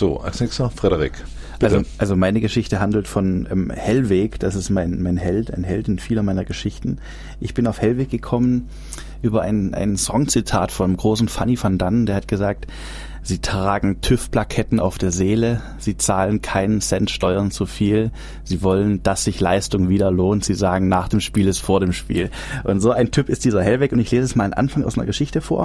So, als nächster Frederik. Bitte. Also meine Geschichte handelt von Hellweg, das ist mein Held, ein Held in vieler meiner Geschichten. Ich bin auf Hellweg gekommen über ein Songzitat vom großen Fanny van Dannen, der hat gesagt: Sie tragen TÜV-Plaketten auf der Seele, sie zahlen keinen Cent Steuern zu viel, sie wollen, dass sich Leistung wieder lohnt, sie sagen, nach dem Spiel ist vor dem Spiel. Und so ein Typ ist dieser Hellweg, und ich lese es mal einen Anfang aus einer Geschichte vor,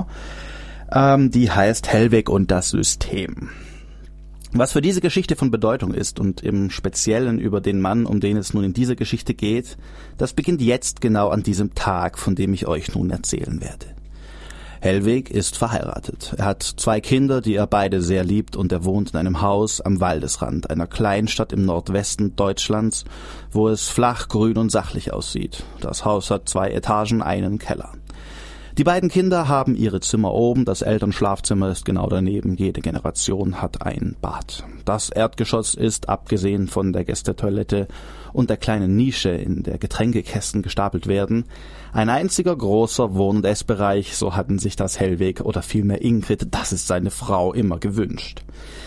die heißt Hellweg und das System. Was für diese Geschichte von Bedeutung ist und im Speziellen über den Mann, um den es nun in dieser Geschichte geht, das beginnt jetzt genau an diesem Tag, von dem ich euch nun erzählen werde. Hellweg ist verheiratet. Er hat 2 Kinder, die er beide sehr liebt, und er wohnt in einem Haus am Waldesrand einer Kleinstadt im Nordwesten Deutschlands, wo es flach, grün und sachlich aussieht. Das Haus hat 2 Etagen, einen Keller. Die beiden Kinder haben ihre Zimmer oben, das Elternschlafzimmer ist genau daneben, jede Generation hat ein Bad. Das Erdgeschoss ist, abgesehen von der Gästetoilette und der kleinen Nische, in der Getränkekästen gestapelt werden, ein einziger großer Wohn- und Essbereich, so hatten sich das Hellweg oder vielmehr Ingrid, das ist seine Frau, immer gewünscht.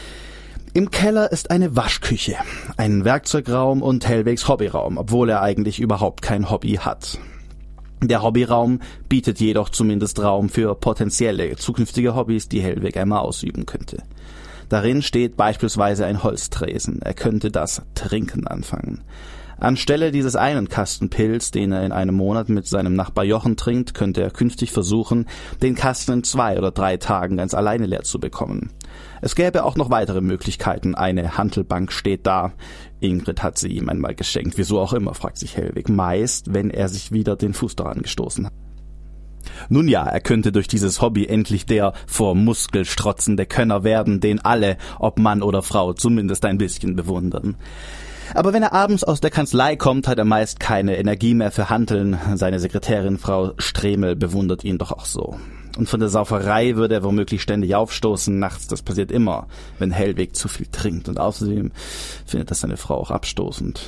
Im Keller ist eine Waschküche, ein Werkzeugraum und Hellwegs Hobbyraum, obwohl er eigentlich überhaupt kein Hobby hat. Der Hobbyraum bietet jedoch zumindest Raum für potenzielle zukünftige Hobbys, die Hellweg einmal ausüben könnte. Darin steht beispielsweise ein Holztresen. Er könnte das Trinken anfangen. Anstelle dieses einen Kasten Pils, den er in einem Monat mit seinem Nachbar Jochen trinkt, könnte er künftig versuchen, den Kasten in 2 oder 3 Tagen ganz alleine leer zu bekommen. Es gäbe auch noch weitere Möglichkeiten. Eine Hantelbank steht da. Ingrid hat sie ihm einmal geschenkt. Wieso auch immer, fragt sich Hellweg. Meist, wenn er sich wieder den Fuß daran gestoßen hat. Nun ja, er könnte durch dieses Hobby endlich der vor Muskel strotzende Könner werden, den alle, ob Mann oder Frau, zumindest ein bisschen bewundern. Aber wenn er abends aus der Kanzlei kommt, hat er meist keine Energie mehr für Hanteln. Seine Sekretärin, Frau Stremel, bewundert ihn doch auch so. Und von der Sauferei würde er womöglich ständig aufstoßen nachts. Das passiert immer, wenn Hellweg zu viel trinkt. Und außerdem findet das seine Frau auch abstoßend.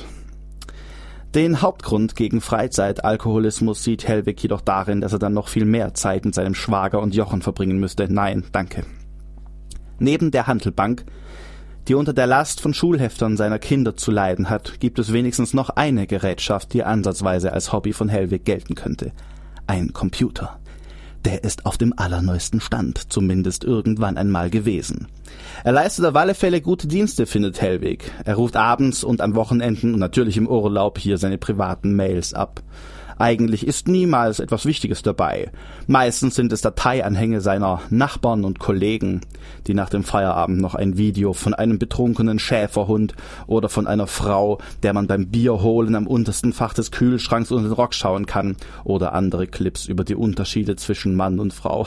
Den Hauptgrund gegen Freizeitalkoholismus sieht Hellweg jedoch darin, dass er dann noch viel mehr Zeit mit seinem Schwager und Jochen verbringen müsste. Nein, danke. Neben der Hantelbank, die unter der Last von Schulheftern seiner Kinder zu leiden hat, gibt es wenigstens noch eine Gerätschaft, die ansatzweise als Hobby von Hellweg gelten könnte. Ein Computer. Der ist auf dem allerneuesten Stand, zumindest irgendwann einmal gewesen. Er leistet auf alle Fälle gute Dienste, findet Hellweg. Er ruft abends und an Wochenenden und natürlich im Urlaub hier seine privaten Mails ab. Eigentlich ist niemals etwas Wichtiges dabei. Meistens sind es Dateianhänge seiner Nachbarn und Kollegen, die nach dem Feierabend noch ein Video von einem betrunkenen Schäferhund oder von einer Frau, der man beim Bierholen am untersten Fach des Kühlschranks unter den Rock schauen kann, oder andere Clips über die Unterschiede zwischen Mann und Frau.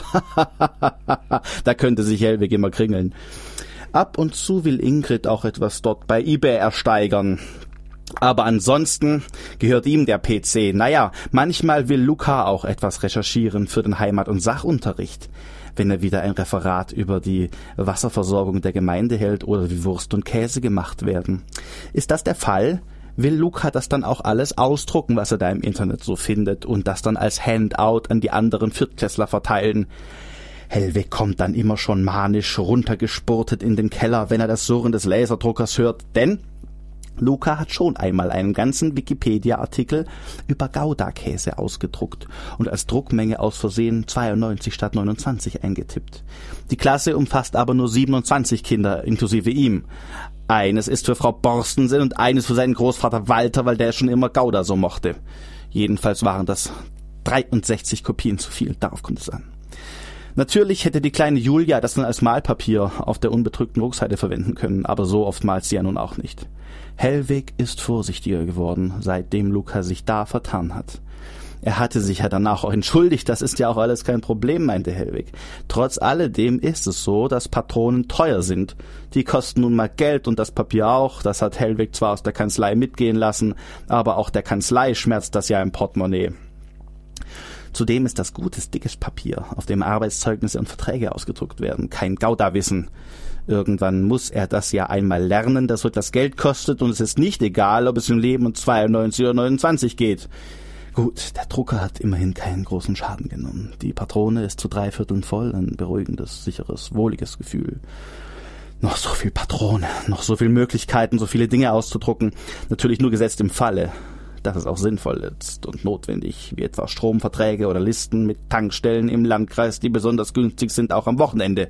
Da könnte sich Hellweg immer kringeln. Ab und zu will Ingrid auch etwas dort bei eBay ersteigern. Aber ansonsten gehört ihm der PC. Naja, manchmal will Luca auch etwas recherchieren für den Heimat- und Sachunterricht, wenn er wieder ein Referat über die Wasserversorgung der Gemeinde hält oder wie Wurst und Käse gemacht werden. Ist das der Fall, will Luca das dann auch alles ausdrucken, was er da im Internet so findet, und das dann als Handout an die anderen Viertklässler verteilen. Hellweg kommt dann immer schon manisch runtergespurtet in den Keller, wenn er das Surren des Laserdruckers hört, denn Luca hat schon einmal einen ganzen Wikipedia-Artikel über Gouda-Käse ausgedruckt und als Druckmenge aus Versehen 92 statt 29 eingetippt. Die Klasse umfasst aber nur 27 Kinder, inklusive ihm. Eines ist für Frau Borstensen und eines für seinen Großvater Walter, weil der schon immer Gouda so mochte. Jedenfalls waren das 63 Kopien zu viel, darauf kommt es an. Natürlich hätte die kleine Julia das dann als Malpapier auf der unbedrückten Rückseite verwenden können, aber so oft malt sie ja nun auch nicht. Hellweg ist vorsichtiger geworden, seitdem Luca sich da vertan hat. Er hatte sich ja danach auch entschuldigt, das ist ja auch alles kein Problem, meinte Hellweg. Trotz alledem ist es so, dass Patronen teuer sind. Die kosten nun mal Geld und das Papier auch. Das hat Hellweg zwar aus der Kanzlei mitgehen lassen, aber auch der Kanzlei schmerzt das ja im Portemonnaie. Zudem ist das gutes, dickes Papier, auf dem Arbeitszeugnisse und Verträge ausgedruckt werden, kein Gouda-Wissen. Irgendwann muss er das ja einmal lernen, dass so etwas Geld kostet, und es ist nicht egal, ob es im Leben um 92 oder 29 geht. Gut, der Drucker hat immerhin keinen großen Schaden genommen. Die Patrone ist zu 3/4 voll, ein beruhigendes, sicheres, wohliges Gefühl. Noch so viel Patrone, noch so viele Möglichkeiten, so viele Dinge auszudrucken. Natürlich nur gesetzt im Falle, dass es auch sinnvoll ist und notwendig, wie etwa Stromverträge oder Listen mit Tankstellen im Landkreis, die besonders günstig sind, auch am Wochenende.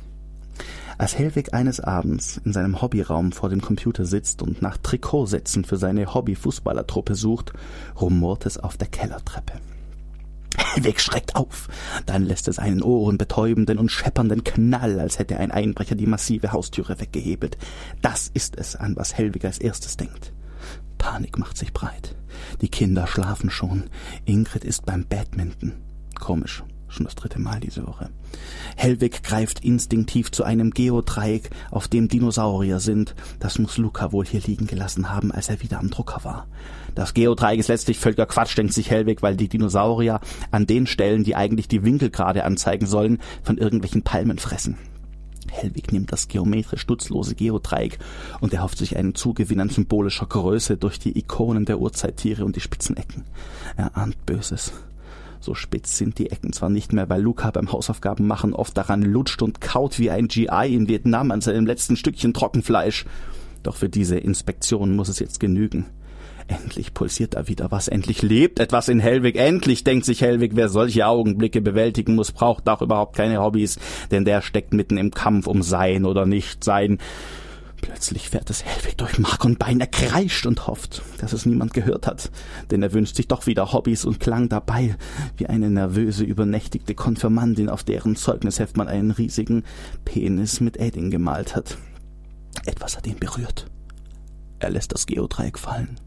Als Hellwig eines Abends in seinem Hobbyraum vor dem Computer sitzt und nach Trikotsätzen für seine Hobby-Fußballertruppe sucht, rumort es auf der Kellertreppe. Hellwig schreckt auf. Dann lässt es einen ohrenbetäubenden und scheppernden Knall, als hätte ein Einbrecher die massive Haustüre weggehebelt. Das ist es, an was Hellwig als erstes denkt. Panik macht sich breit. Die Kinder schlafen schon. Ingrid ist beim Badminton. Komisch, schon das 3. Mal diese Woche. Hellwig greift instinktiv zu einem Geodreieck, auf dem Dinosaurier sind. Das muss Luca wohl hier liegen gelassen haben, als er wieder am Drucker war. Das Geodreieck ist letztlich völliger Quatsch, denkt sich Hellwig, weil die Dinosaurier an den Stellen, die eigentlich die Winkel gerade anzeigen sollen, von irgendwelchen Palmen fressen. Hellwig nimmt das geometrisch nutzlose Geodreieck und erhofft sich einen Zugewinn an symbolischer Größe durch die Ikonen der Urzeittiere und die spitzen Ecken. Er ahnt Böses. So spitz sind die Ecken zwar nicht mehr, weil Luca beim Hausaufgabenmachen oft daran lutscht und kaut wie ein GI in Vietnam an seinem letzten Stückchen Trockenfleisch. Doch für diese Inspektion muss es jetzt genügen. Endlich pulsiert da wieder was, endlich lebt etwas in Hellwig, endlich denkt sich Hellwig, wer solche Augenblicke bewältigen muss, braucht auch überhaupt keine Hobbys, denn der steckt mitten im Kampf um sein oder nicht sein. Plötzlich fährt es Hellwig durch Mark und Bein, er kreischt und hofft, dass es niemand gehört hat, denn er wünscht sich doch wieder Hobbys und klang dabei wie eine nervöse, übernächtigte Konfirmandin, auf deren Zeugnisheft man einen riesigen Penis mit Edding gemalt hat. Etwas hat ihn berührt. Er lässt das Geodreieck fallen.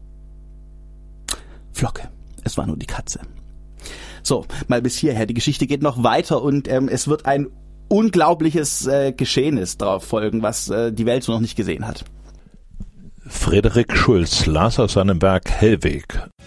Flocke. Es war nur die Katze. So, mal bis hierher. Die Geschichte geht noch weiter und es wird ein unglaubliches Geschehnis darauf folgen, was die Welt so noch nicht gesehen hat. Frederik Schulz las aus seinem Werk Hellwig